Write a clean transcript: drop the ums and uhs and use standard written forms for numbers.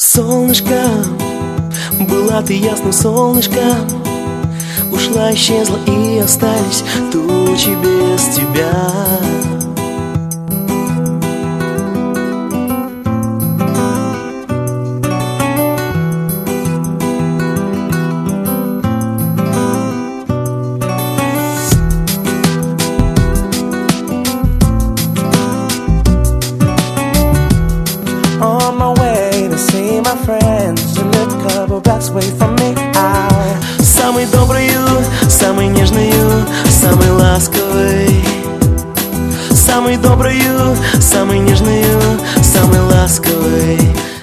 Солнышко, была ты ясным солнышком, ушла, исчезла и остались тучи без тебя. On my way to see my friends, you live a couple blocks away from me. Самый добрую, самый нежную, самый ласковый. Самый добрую, самый нежную, самый ласковый.